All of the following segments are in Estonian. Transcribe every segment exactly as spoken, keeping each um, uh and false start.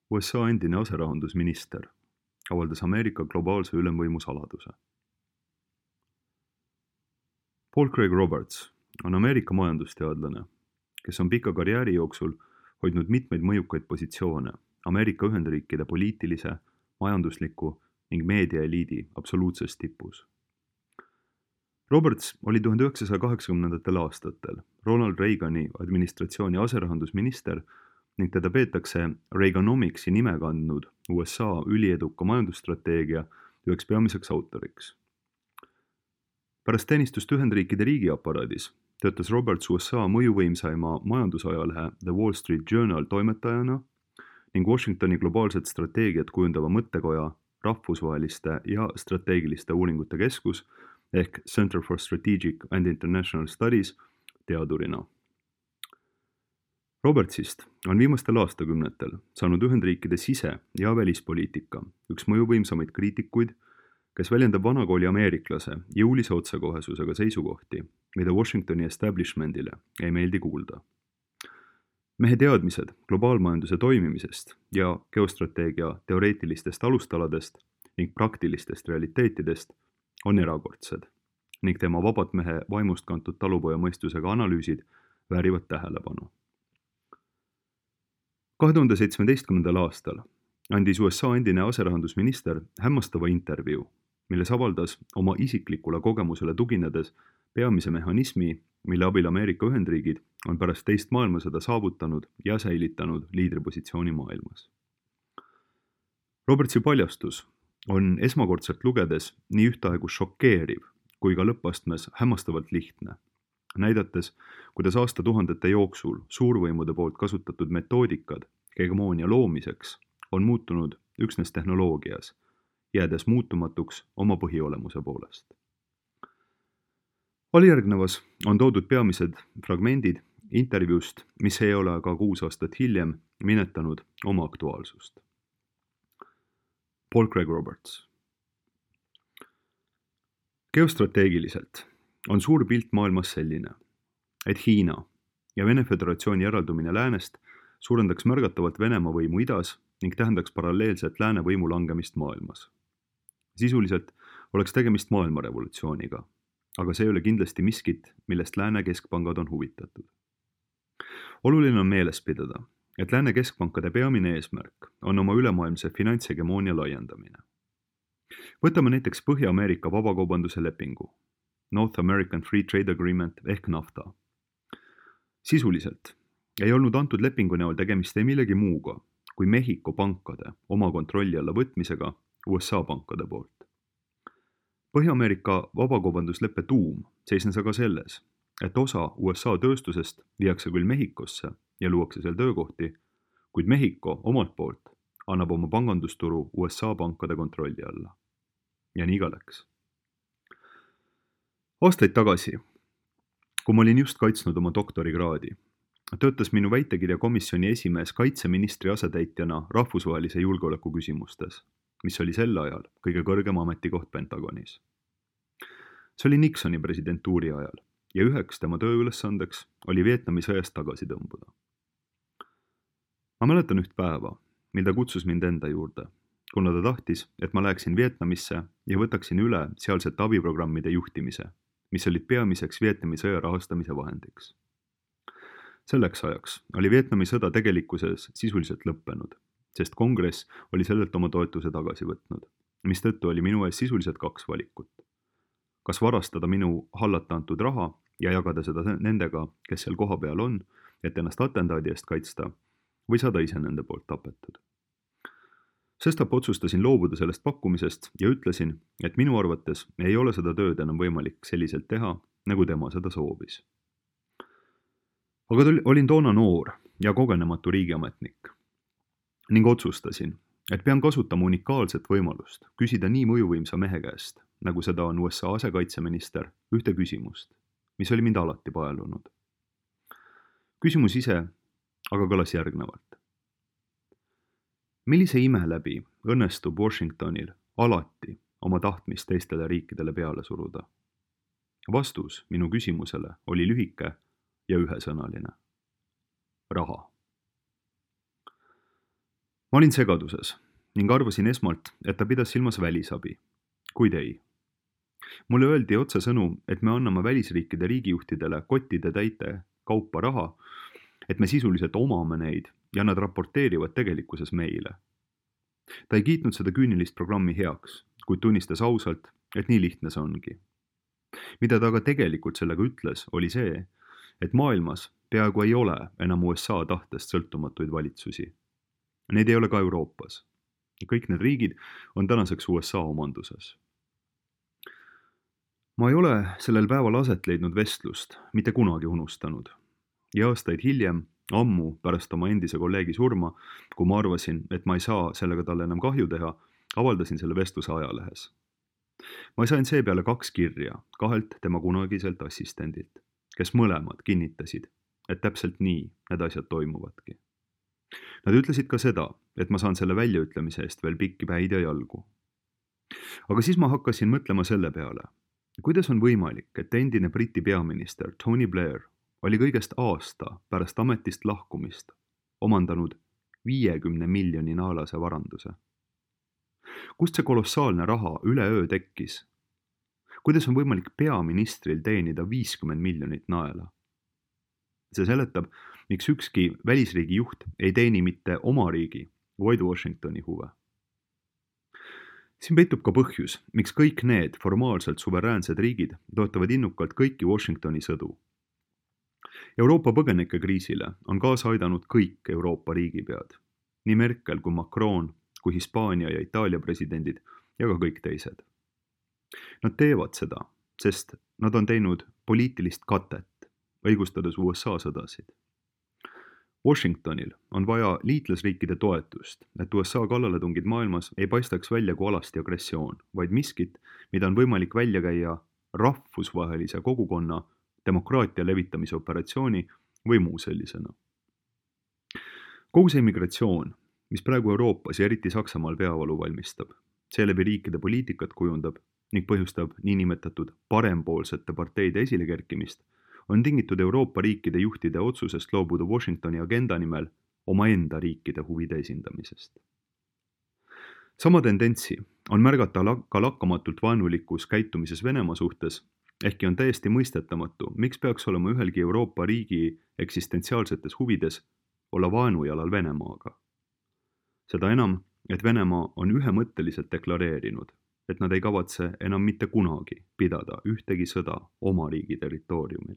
U S A endine aserahandusminister avaldas Ameerika globaalse ülemvõimu saladuse. Paul Craig Roberts on Ameerika majandusteadlane, kes on pika karjääri jooksul hoidnud mitmeid mõjukaid positsioone Ameerika Ühendriikide poliitilise, majandusliku ning meediaeliidi absoluutses tipus. Roberts oli tuhande üheksasaja kaheksakümnendatel aastatel Ronald Reagani administratsiooni aserahandusminister ning teda peetakse Reaganomicsi nime kandnud U S A ülieduka majandusstrateegia üheks peamiseks autoriks. Pärast teenistust Ühendriikide riigiaparaadis töötas Roberts U S A mõjuvõimsaima majandusajalehe The Wall Street Journal toimetajana ning Washingtoni globaalset strateegiat kujundava mõttekoja rahvusvaheliste ja strateegiliste uuringute keskus ehk Center for Strategic and International Studies teadurina. Robertsist on viimastel aastakümnetel saanud Ühendriikide sise- ja välispoliitika üks mõjuvõimsamaid kriitikuid, kes väljendab vanakooli ameeriklase jõulise otsekohesusega seisukohti, mida Washingtoni establishmentile ei meeldi kuulda. Mehe teadmised globaalmajanduse toimimisest ja geostrateegia teoreetilistest alustaladest ning praktilistest realiteetidest on erakordsed ning tema vabad mehe vaimust kantud talupoja mõistusega analüüsid väärivad tähelepanu. kahe tuhande seitsmeteistkümnendal aastal andis U S A endine aserahandusminister hämmastava intervjuu, milles avaldas oma isiklikule kogemusele tuginedes peamise mehhanismi, mille abil Ameerika Ühendriigid on pärast teist maailmasõda saavutanud ja säilitanud liidripositsiooni maailmas. Robertsi paljastus on esmakordselt lugedes nii ühtaegu šokeeriv kui ka lõppastmes hämmastavalt lihtne, näidates, kuidas aastatuhandete jooksul suurvõimude poolt kasutatud metoodikad hegemoonia loomiseks on muutunud üksnes tehnoloogias, jäädes muutumatuks oma põhiolemuse poolest. Alijärgnevas on toodud peamised fragmendid intervjuust, mis ei ole aga kuus aastat hiljem minetanud oma aktuaalsust. Paul Craig Roberts. Geostrateegiliselt on suur pilt maailmas selline, et Hiina ja Vene Föderatsiooni eraldumine läänest suurendaks märgatavalt Venemaa võimu idas ning tähendaks paralleelselt lääne võimu langemist maailmas. Sisuliselt oleks tegemist maailmarevolutsiooniga, aga see ei ole kindlasti miskit, millest lääne keskpangad on huvitatud. Oluline on meeles pidada, et lääne keskpankade peamine eesmärk on oma ülemaailmse finantshegemoonia laiendamine. Võtame näiteks Põhja-Ameerika vabakaubanduse lepingu, North American Free Trade Agreement ehk NAFTA. Sisuliselt ei olnud antud lepingu näol tegemist ei millegi muuga kui Mehhiko pankade oma kontrolli alla võtmisega U S A pankade poolt. Põhja-Ameerika vabakaubandusleppe tuum seisnes aga selles, et osa U S A tööstusest viiakse küll Mehhikosse ja luuakse seal töökohti, kuid Mehhiko omalt poolt annab oma pangandusturu U S A pankade kontrolli alla. Ja nii ka läks. Aastaid tagasi, kui ma olin just kaitsnud oma doktorikraadi, töötas minu väitekirja komisjoni esimees kaitseministri asetäitjana rahvusvahelise julgeoleku küsimustes, mis oli sel ajal kõige kõrgem ametikoht Pentagonis. See oli Nixoni presidentuuri ajal ja üheks tema tööülesandeks oli Vietnami sõjast tagasi tõmbuda. Ma mäletan üht päeva, mil ta kutsus mind enda juurde, kuna ta tahtis, et ma läheksin Vietnamisse ja võtaksin üle sealsete abiprogrammide juhtimise, mis olid peamiseks Vietnami sõja rahastamise vahendiks. Selleks ajaks oli Vietnami sõda tegelikkuses sisuliselt lõppenud, sest kongress oli sellelt oma toetuse tagasi võtnud, mis tõttu oli minu ees sisuliselt kaks valikut. Kas varastada minu hallata antud raha ja jagada seda nendega, kes seal koha peal on, et ennast atendaadi eest kaitsta, või saada ise nende poolt tapetud. Sestap otsustasin loobuda sellest pakkumisest ja ütlesin, et minu arvates ei ole seda tööd enam võimalik selliselt teha, nagu tema seda soovis. Aga olin toona noor ja kogenematu riigiametnik ning otsustasin, et pean kasutama unikaalset võimalust küsida nii mõjuvõimsa mehe käest, nagu seda on U S A asekaitseminister, ühte küsimust, mis oli mind alati paelunud. Küsimus ise aga kõlas järgnevalt. Millise ime läbi õnnestub Washingtonil alati oma tahtmist teistele riikidele peale suruda? Vastus minu küsimusele oli lühike ja ühesõnaline. Raha. ma olin segaduses ning arvasin esmalt, et ta pidas silmas välisabi, kuid ei. Mulle öeldi otsesõnu, et me anname välisriikide riigijuhtidele kottide täite kaupa raha, et me sisuliselt omame neid ja nad raporteerivad tegelikkuses meile. Ta ei kiitnud seda küünilist programmi heaks, kuid tunnistas ausalt, et nii lihtne see ongi. Mida ta aga tegelikult sellega ütles, oli see, et maailmas peaaegu ei ole enam U S A tahtest sõltumatuid valitsusi. Neid ei ole ka Euroopas. Kõik need riigid on tänaseks U S A omanduses. Ma ei ole sellel päeval aset leidnud vestlust, mitte kunagi unustanud. Ja aastaid hiljem, ammu pärast oma endise kolleegi surma, kui ma arvasin, et ma ei saa sellega talle enam kahju teha, avaldasin selle vestluse ajalehes. Ma sain seepeale kaks kirja kahelt tema kunagiselt assistendilt, kes mõlemad kinnitasid, et täpselt nii need asjad toimuvadki. Nad ütlesid ka seda, et ma saan selle väljaütlemise eest veel pikki päid ja jalgu. Aga siis ma hakkasin mõtlema selle peale, kuidas on võimalik, et endine Briti peaminister Tony Blair oli kõigest aasta pärast ametist lahkumist omandanud viiekümne miljoni naalase varanduse. Kust see kolossaalne raha üleöö tekkis? Kuidas on võimalik peaministril teenida viiskümmend miljonit naela? See seletab, miks ükski välisriigi juht ei teeni mitte oma riigi, vaid Washingtoni huve. Siin peitub ka põhjus, miks kõik need formaalselt suveräänsed riigid toetavad innukalt kõiki Washingtoni sõdu. Euroopa põgenikekriisile on kaasa aidanud kõik Euroopa riigipead, nii Merkel kui Macron, kui Hispaania ja Itaalia presidendid ja ka kõik teised. Nad teevad seda, sest nad on teinud poliitilist katet, õigustades U S A sõdasid. Washingtonil on vaja liitlasriikide toetust, et U S A kallaletungid maailmas ei paistaks välja kui alasti agressioon, vaid miskit, mida on võimalik välja käia rahvusvahelise kogukonna demokraatia levitamise operatsiooni või muu sellisena. Kogu see immigratsioon, mis praegu Euroopas ja eriti Saksamaal peavalu valmistab, seeläbi riikide poliitikat kujundab ning põhjustab niinimetatud parempoolsete parteide esilekerkimist, on tingitud Euroopa riikide juhtide otsusest loobuda Washingtoni agenda nimel omaenda riikide huvide esindamisest. Sama tendentsi on märgata ka lakkamatult vaenulikus käitumises Venemaa suhtes, ehkki on täiesti mõistetamatu, miks peaks olema ühelgi Euroopa riigi eksistentsiaalsetes huvides olla vaenujalal Venemaaga. Seda enam, et Venemaa on ühemõtteliselt deklareerinud, et nad ei kavatse enam mitte kunagi pidada ühtegi sõda oma riigi territooriumil.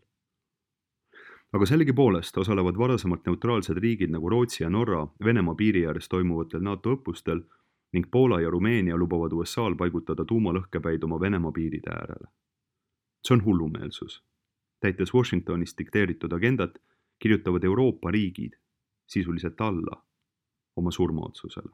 Aga sellegi poolest osalevad varasemalt neutraalsed riigid nagu Rootsi ja Norra Venemaa piiri ääres toimuvatel NATO õppustel ning Poola ja Rumeenia lubavad U S A-l paigutada tuumalõhkepäid oma Venemaa piiride äärele. See on hullumeelsus. Täites Washingtonis dikteeritud agendat kirjutavad Euroopa riigid sisuliselt alla oma surmaotsusele.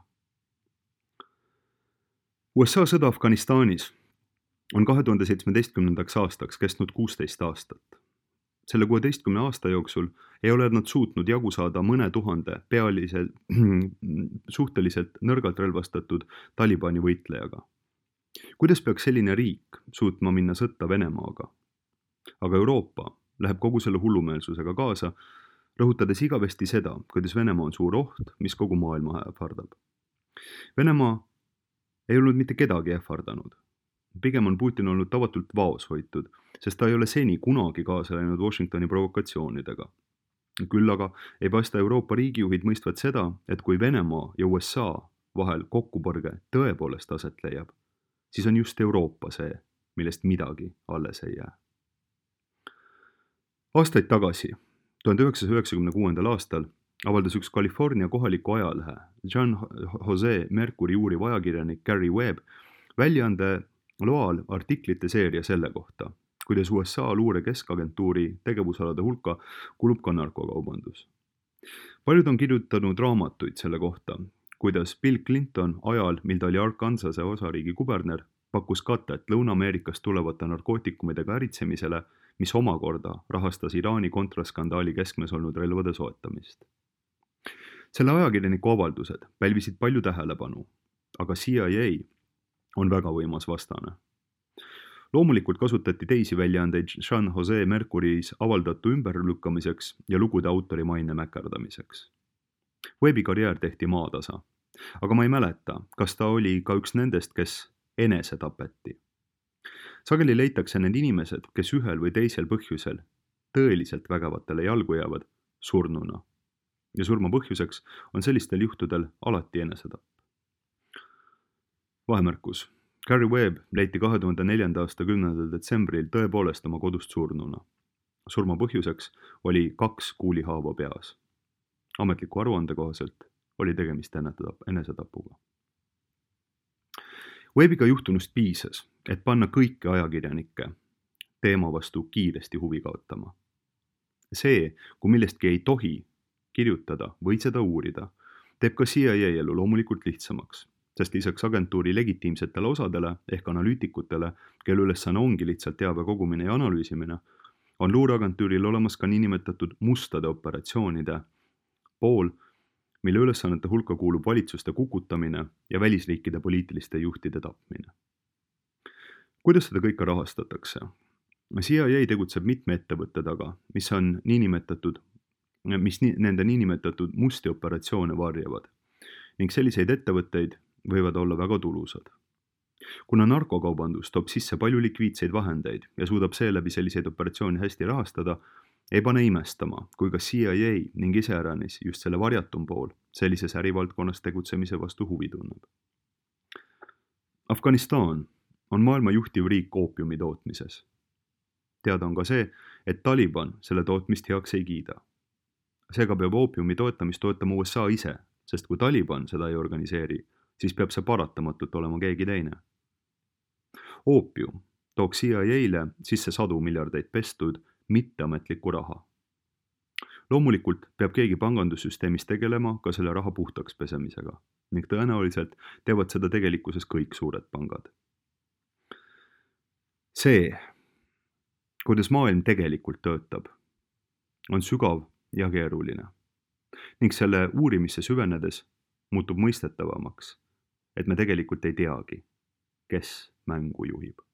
U S A sõda Afganistanis on kahe tuhande seitsmeteistkümnendaks aastaks kestnud kuusteist aastat. Selle kuueteistkümne aasta jooksul ei ole nad suutnud jagu saada mõne tuhande pealiselt, suhteliselt nõrgalt relvastatud Talibani võitlejaga. Kuidas peaks selline riik suutma minna sõtta Venemaaga? Aga Euroopa läheb kogu selle hullumeelsusega kaasa, rõhutades igavesti seda, kuidas Venemaa on suur oht, mis kogu maailma ähvardab. Venemaa ei olnud mitte kedagi ähvardanud. Pigem on Putin olnud tavatult vaoshoitud, sest ta ei ole seni kunagi kaasa läinud Washingtoni provokatsioonidega. Küll aga ei paista Euroopa riigijuhid mõistvat seda, et kui Venemaa ja U S A vahel kokkupõrge tõepoolest aset leiab, siis on just Euroopa see, millest midagi alles ei jää. Aastaid tagasi, tuhande üheksasaja üheksakümne kuuendal aastal, avaldas üks California kohaliku ajalehe John Jose Mercury uuriv ajakirjanik Gary Webb väljaande loal artiklite seeria selle kohta, kuidas U S A luure keskagentuuri tegevusalade hulka kulub ka narkokaubandus. Paljud on kirjutanud raamatuid selle kohta, kuidas Bill Clinton ajal, mil ta oli Arkansase osariigi kuberner, pakkus katet Lõuna-Ameerikast tulevate narkootikumidega äritsemisele, mis omakorda rahastas Iraani kontraskandaali keskmes olnud relvade soetamist. Selle ajakirjaniku avaldused pälvisid palju tähelepanu, aga C I A on väga võimas vastane. Loomulikult kasutati teisi väljaandeid John Jose Mercury's avaldatu ümberlükkamiseks ja lugude autori maine mäkerdamiseks. Webbi karjäär tehti maatasa, aga ma ei mäleta, kas ta oli ka üks nendest, kes enese tapeti. Sageli leitakse need inimesed, kes ühel või teisel põhjusel tõeliselt vägevatele jalgu jäävad, surnuna. Ja surma põhjuseks on sellistel juhtudel alati enesetapp. Vahemärkus. Gary Webb leiti kahe tuhande neljanda aasta kümnendal detsembril tõepoolest oma kodust surnuna. Surma põhjuseks oli kaks kuulihaava peas. Ametliku aruande kohaselt oli tegemist enesetapuga. Webbiga juhtunust piisas, et panna kõiki ajakirjanikke teema vastu kiiresti huvi kaotama. See, kui millestki ei tohi kirjutada või seda uurida, teeb ka C I A elu loomulikult lihtsamaks, sest lisaks agentuuri legitiimsetele osadele ehk analüütikutele, kelle ülesanne ongi lihtsalt teabe kogumine ja analüüsimine, on luureagentuuril olemas ka niinimetatud mustade operatsioonide pool, mille ülesannete hulka kuulub valitsuste kukutamine ja välisriikide poliitiliste juhtide tapmine. Kuidas seda kõike rahastatakse? C I A tegutseb mitme ettevõtte taga, mis on niinimetatud, mis ni, nende niinimetatud musti operatsioone varjavad ning selliseid ettevõtteid võivad olla väga tulusad. Kuna narkokaubandus toob sisse palju likviidseid vahendeid ja suudab seeläbi selliseid operatsioone hästi rahastada, ei pane imestama, kui ka C I A ning iseäranis just selle varjatum pool sellises ärivaldkonnas tegutsemise vastu huvi tunneb. Afganistan on maailma juhtiv riik oopiumi tootmises. Teada on ka see, et Taliban selle tootmist heaks ei kiida. Seega peab oopiumi toetamist toetama U S A ise, sest kui Taliban seda ei organiseeri, siis peab see paratamatult olema keegi teine. Oopium tooks C I A-le sisse sadu miljardeid pestud mitteametlikku raha. Loomulikult peab keegi pangandussüsteemis tegelema ka selle raha puhtaks pesemisega ning tõenäoliselt teevad seda tegelikkuses kõik suured pangad. See, kuidas maailm tegelikult töötab, on sügav ja keeruline ning selle uurimisse süvenedes muutub mõistetavamaks, et me tegelikult ei teagi, kes mängu juhib.